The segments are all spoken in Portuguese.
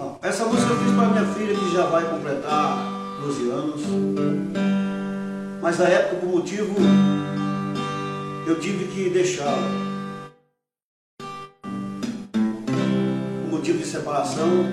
Essa música eu fiz para minha filha, que já vai completar 12 anos. Mas na época, por motivo, eu tive que deixá-la. Por motivo de separação.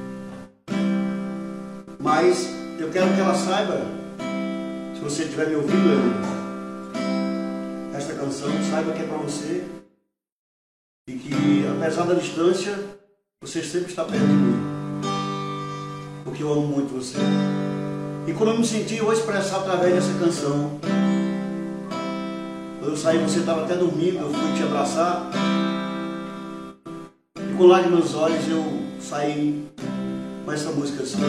Mas eu quero que ela saiba, se você estiver me ouvindo, esta canção, saiba que é para você. E que, apesar da distância, você sempre está perto de mim. Porque eu amo muito você. E quando eu me senti, eu vou expressar através dessa canção. Quando eu saí, você estava até dormindo, eu fui te abraçar. E com lágrimas nos olhos, eu saí com essa música assim.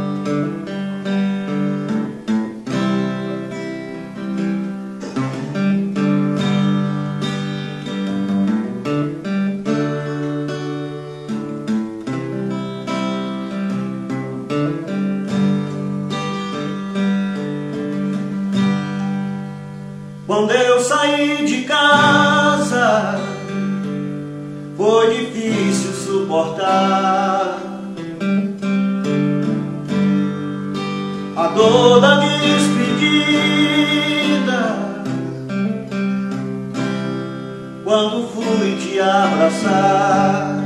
Quando eu saí de casa, foi difícil suportar a dor da despedida. Quando fui te abraçar,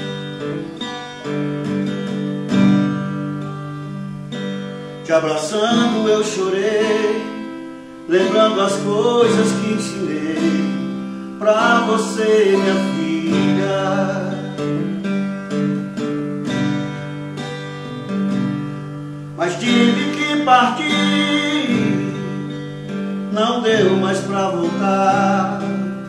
te abraçando eu chorei, lembrando as coisas que ensinei pra você, minha filha. Mas tive que partir, não deu mais pra voltar.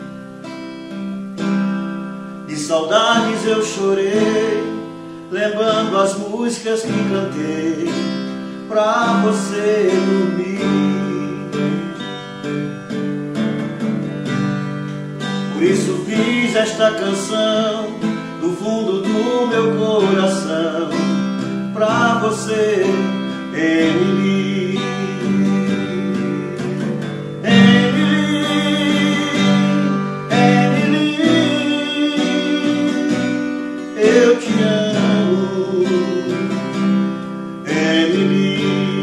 De saudades eu chorei, lembrando as músicas que cantei pra você dormir. Por isso fiz esta canção do fundo do meu coração pra você, Emily. Emily, Emily, eu te amo, Emily.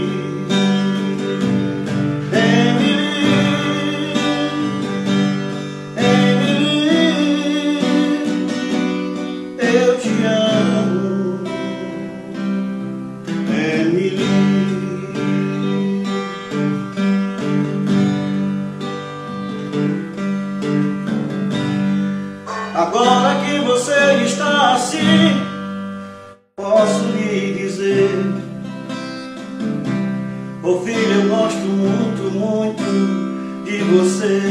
Eu te amo, Emily. Agora que você está assim, posso lhe dizer: ô filho, eu gosto muito, muito de você.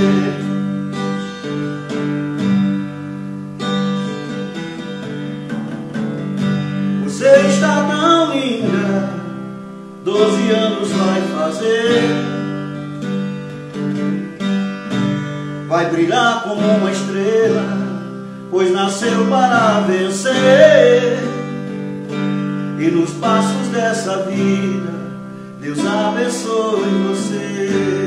Você está tão linda, 12 anos vai fazer. Vai brilhar como uma estrela, pois nasceu para vencer. E nos passos dessa vida, Deus abençoe você.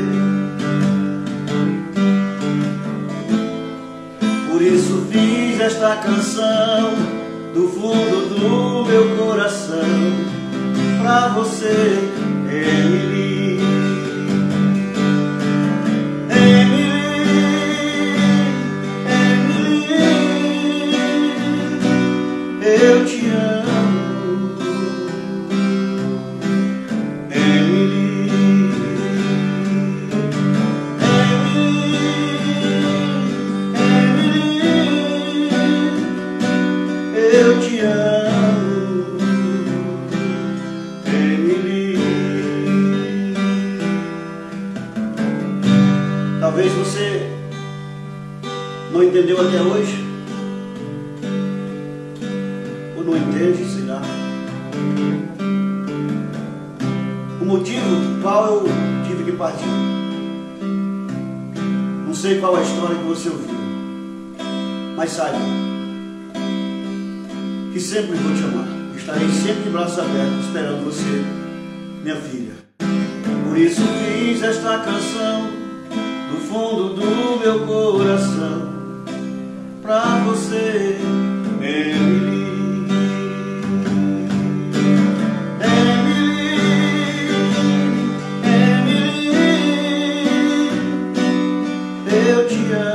Por isso fiz esta canção do fundo do meu coração pra você, Emily. Emily, Emily, eu te amo, Emily. Emily, eu te amo, Emily. Talvez você não entendeu até hoje, ou não entende, sei lá, o motivo do qual eu tive que partir. Não sei qual é a história que você ouviu, mas saiba que sempre vou te amar. Estarei sempre de braços abertos esperando você, minha filha. Por isso fiz esta canção do fundo do meu coração pra você, Emily. eu te amo.